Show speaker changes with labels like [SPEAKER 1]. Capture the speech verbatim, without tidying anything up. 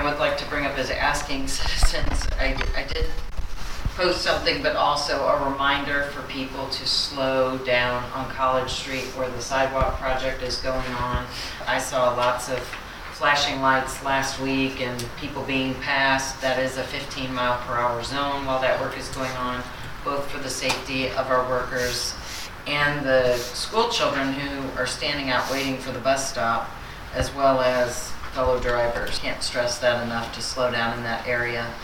[SPEAKER 1] I would like to bring up is asking citizens. I, I did post something, but also a reminder for people to slow down on College Street where the sidewalk project is going on. I saw lots of flashing lights last week and people being passed. That is a fifteen mile per hour zone while that work is going on, both for the safety of our workers and the school children who are standing out waiting for the bus stop, as well as fellow drivers. Can't stress that enough to slow down in that area.